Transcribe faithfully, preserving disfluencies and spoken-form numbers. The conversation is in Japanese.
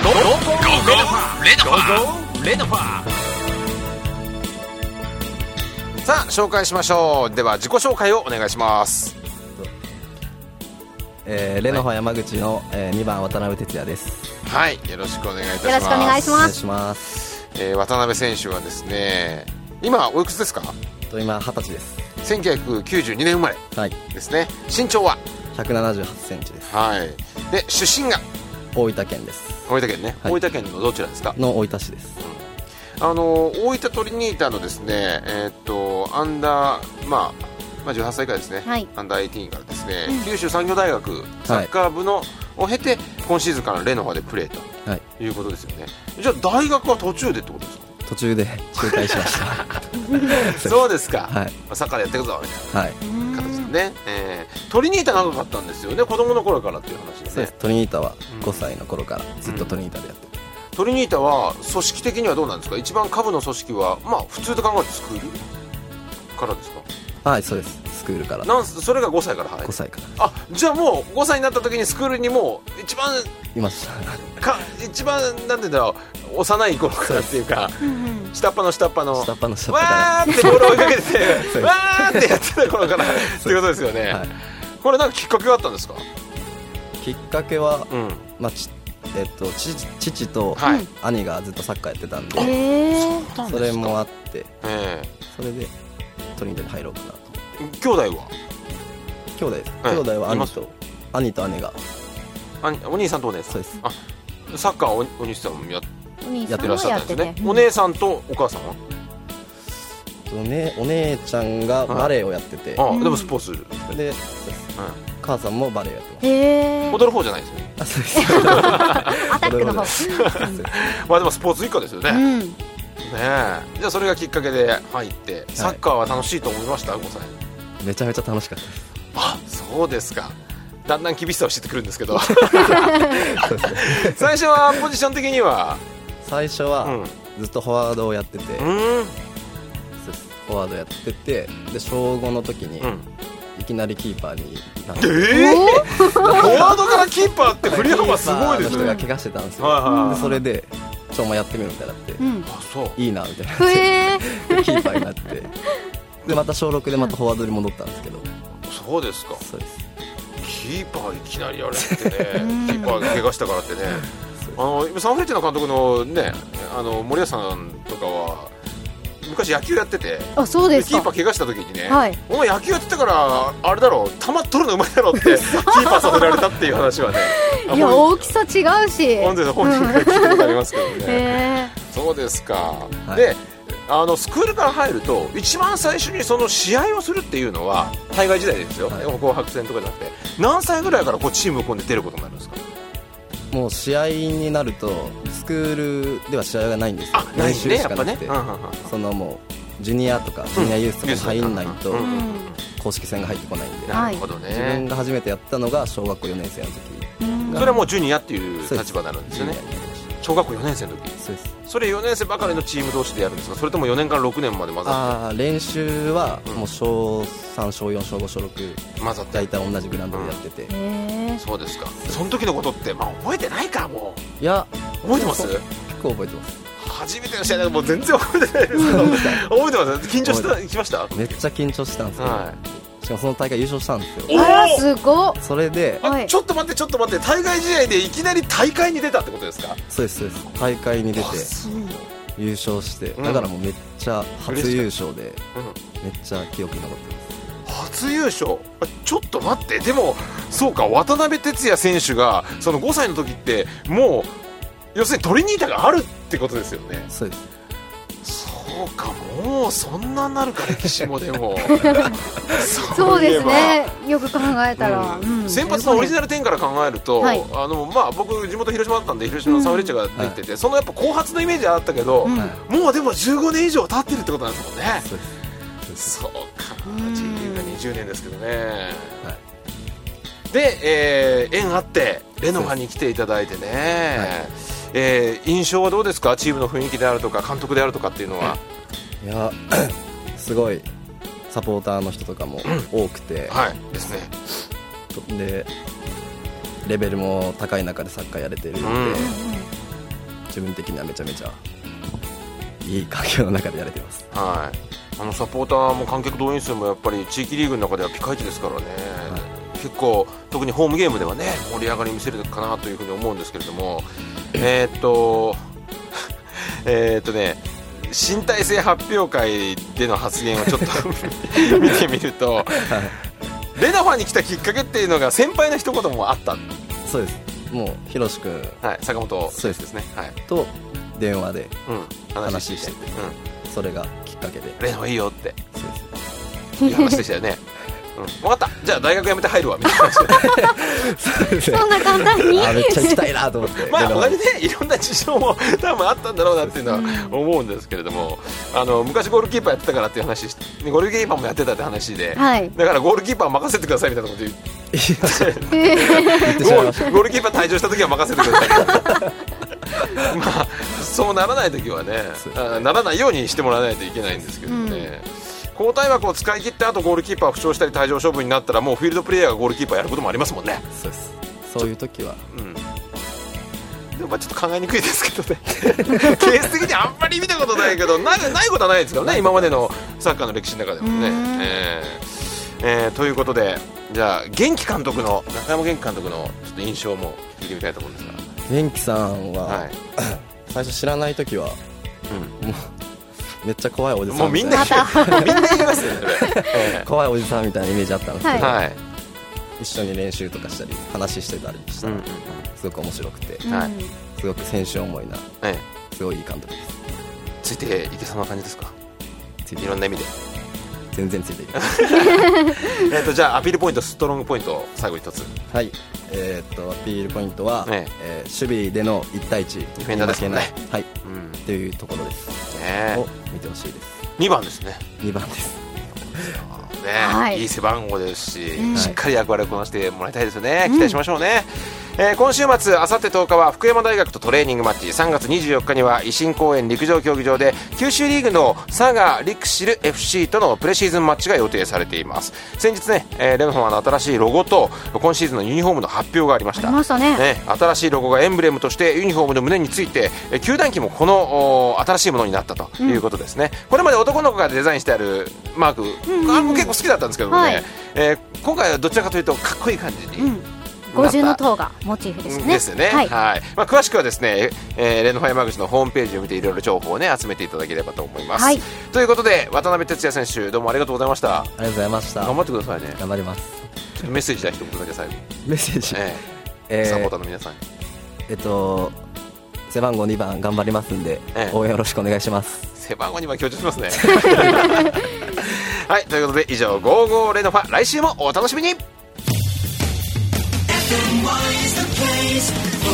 ゴーゴーレノファーレノファー。さあ紹介しましょう。では自己紹介をお願いします。 えー、レノファ山口の、えー、にばん渡辺哲也です。 はい、よろしくお願いいたします。 よろしくお願いします。 お願いします。 えー、渡辺選手はですね、今おいくつですか？ と今はたちです。 せんきゅうひゃくきゅうじゅうにねん生まれですね、はい、身長はひゃくななじゅうはちセンチです。 はい。で出身が大分県です。 大分県ね、はい、大分県のどちらですか？ の大分市です。 うん、あの大分トリニータのですね、えー、っとアンダー、まあ、まあじゅうはっさいからですね、はい、アンダーじゅうはちからですね、うん、九州産業大学サッカー部の、はい、を経て今シーズンからレノファでプレーと、はい、いうことですよね。じゃあ大学は途中でってことですか？ 途中で中退しましたそうですか、 はい、 サッカーでやっていくぞみたいな形でね、えー、トリニータ長かったんですよね、子供の頃からっていう話でね。 そうです。トリニータはごさいの頃からずっとトリニータでやってる、 うん、トリニータは組織的にはどうなんですか？一番下部の組織はまあ普通で考えてスクールからですか？ はい、そうです。スクールから。 なんそれがごさいから入る。 ごさいから。 あ、じゃあもうごさいになった時にスクールにもう一番いましたか一番なんていうんだろう、幼い頃からっていうか、下っ端の下っ端の下っ端の下っ端からわーってボールを追いかけててわーってやってた頃からっていうことですよね、はい、これなんかきっかけがあったんですか？ きっかけは、うん、まあちえっと、父, 父と兄がずっとサッカーやってたんで、はい、それもあって、えー、それでトリニータに入ろうかなと。 兄弟は兄弟です、はい、兄弟は兄と兄と姉が。 お兄さんとお姉さん。 そうです。 あ、サッカーは お, お兄さんも や, やってらっしゃったんですね、 うん、 お姉さんとお母さんはお, ね、お姉ちゃんがバレエをやってて、 ああ、でもスポーツで、 うん、そうです、うん、母さんもバレエやってます。 へ踊る方じゃないですよね。 あ、そうです。 アタックの方まあでもスポーツ一家ですよね、うん、ねえ。じゃあそれがきっかけで入ってサッカーは楽しいと思いました？はい、ごさい。 めちゃめちゃ楽しかったです。 あ、そうですか。だんだん厳しさを知ってくるんですけど最初はポジション的には最初はずっとフォワードをやってて、うん、フォワードやってて、で小ごの時にいきなりキーパーになって、 えー、フォワードからキーパーって振り幅すごいですね。 人が怪我してたんですよ、はいはいはい、でそれでちょっとお前やってみるみたいになって、うん、あ、そういいなみたいな、えー、キーパーになってでまた小ろくでまたフォワードに戻ったんですけど、 そうですか。 そうです。 キーパーいきなりやれってねキーパーが怪我したからってねあのサンフレッチェの監督のね、あの森保さんとかは昔野球やってて、 あ、そうですか。 キーパー怪我した時にね、はい、お前野球やってたからあれだろう、球取るのうまいだろうってキーパーさせられたっていう話はねいや大きさ違うし本当に本人が聞いたことありますけどねそうですか、はい、であのスクールから入ると一番最初にその試合をするっていうのは対外時代ですよ、はい、紅白戦とかじゃなくて何歳ぐらいからこうチームを組んで出ることになるんですか？ もう試合になるとスクールでは試合がないんですよ。 あ、ないね、やっぱね、うんうんうん、 そのもうジュニアとかジュニアユースとかに入んないと公式戦が入ってこないんで、 なるほどね。 自分が初めてやったのが小学校よねん生の時、 それはもうジュニアっていう立場になるんですよね。小学校よねん生の時。 そうです。 それよねん生ばかりのチーム同士でやるんですか？それともよねんからろくねんまで混ざって？ あ、練習はもう小さん、小よん、小ご、小ろく混ざって大体同じグラウンドでやってて、 うん、そうですか。その時のことって、まあ、覚えてないかもう。 いや覚えてます？ 結構覚えてます。 初めての試合でもう全然覚えてないですけど覚えてます？緊張した行きました？ めっちゃ緊張したんですけど、はい、しかもその大会優勝したんですよ。 あー、すごっ。 それで、 はい、ちょっと待ってちょっと待って、対外試合でいきなり大会に出たってことですか？ そうですそうです。大会に出て優勝して、だからもうめっちゃ初優勝で、うん、めっちゃ記憶に残ってます。 初優勝、ちょっと待って、でもそうか、渡辺哲也選手がそのごさいの時ってもう要するにトリニータがあるってことですよね。 そうです。 そうか、もうそんなになるか、歴史もでもそうですね、よく考えたら、うんうん、 先発のオリジナルじゅうから考えると、はい、あのまあ、僕地元広島だったんで広島のサンフレッチェができてて、うん、そのやっぱ後発のイメージはあったけど、うん、もうでもじゅうごねん以上経ってるってことなんですもんね。そうです。そうか、J リーグがにじゅうねんですけどね、はい、で、えー、縁あってレノファに来ていただいてね、はい、えー、印象はどうですか？チームの雰囲気であるとか監督であるとかっていうのは。 いやすごいサポーターの人とかも多くて、 うん、はいですね。 でレベルも高い中でサッカーやれてるので、うん、 自分的にはめちゃめちゃいい環境の中でやれてます。 はい、あのサポーターも観客動員数もやっぱり地域リーグの中ではピカイチですからね、はい、結構特にホームゲームではね盛り上がり見せるかなというふうに思うんですけれどもえーっとえーっとね新体制発表会での発言をちょっと見てみると、はい、レナファに来たきっかけっていうのが先輩の一言もあった。 そうです。もうひろし君、 はい、坂本選手ですね、はい、 と電話でうん、 話してて、うん、それがきっかけでレナファいいよってそうですいう話でしたよね。うん、分かった、じゃあ大学辞めて入るわみたいな話でそんな簡単にあめっちゃ行きたいなと思ってまあ他にねいろんな事情も多分あったんだろうなっていうのは思うんですけれども、あの昔ゴールキーパーやってたからっていう話して、ゴールキーパーもやってたって話で、はい、だからゴールキーパー任せてくださいみたいなこと言ってゴールキーパー退場した時は任せてくださいまあそうならない時はねならないようにしてもらわないといけないんですけどね、うん交代枠を使い切ってあとゴールキーパー負傷したり退場処分になったらもうフィールドプレイヤーがゴールキーパーやることもありますもんね。 そうです。そういう時は、うん、 でもまあちょっと考えにくいですけどねケース的にあんまり見たことないけど な, ないことはないですからね今までのサッカーの歴史の中でもね、えーえー、ということでじゃあ元気監督の中山元気監督のちょっと印象も聞いてみたいと思うんですが元気さんは、はい、最初知らない時は、うん、もうめっちゃ怖いおじさんもうみんなみんな言いますよね怖いおじさんみたいなイメージあったんですけど、 はい、 一緒に練習とかしたり話してたりしたら、うんうんうん、すごく面白くて、 はい、 すごく選手思いな、はい、すごいいい監督です。 ついていけそうな感じですか。いろんな意味で全然ついていけえとじゃあアピールポイントストロングポイントを最後一つ。 はい、えー、っとアピールポイントは、ねえー、守備でのいち対いちディフェンダーですね、 はい、うん、っていうところです、ね、を見てほしいです。 にばんですね。 にばんですね、はい、いい背番号ですし、うん、しっかり役割をこなしてもらいたいですよね、期待しましょうね、うんえー、今週末あさってとおかは福山大学とトレーニングマッチ、さんがつにじゅうよっかには維新公園陸上競技場で九州リーグの佐賀リクシル エフシー とのプレシーズンマッチが予定されています。先日ね、えー、レノファの新しいロゴと今シーズンのユニフォームの発表がありました。 ありましたね。 ね、新しいロゴがエンブレムとしてユニフォームの胸について、えー、球団旗もこの新しいものになったということですね、うん、これまで男の子がデザインしてあるマーク、うんうん、あれも結構好きだったんですけどもね、はい、えー、今回はどちらかというとかっこいい感じに、うん五重の塔がモチーフですね。 ですね。はい。はい、まあ、詳しくはですね、えー、レノファ山口のホームページを見ていろいろ情報をね集めていただければと思います。はい、ということで渡辺哲也選手どうもありがとうございました。 ありがとうございました。 頑張ってくださいね。 頑張ります。 ちょっとメッセージだ一言だけ最後。 メッセージ。 えー、えー、サポーターの皆さんに。 えっと背番号にばん頑張りますんで、えー、応援よろしくお願いします。 背番号にばん強調しますね。はい、ということで以上ゴーゴーレノファ、来週もお楽しみに。Why is the place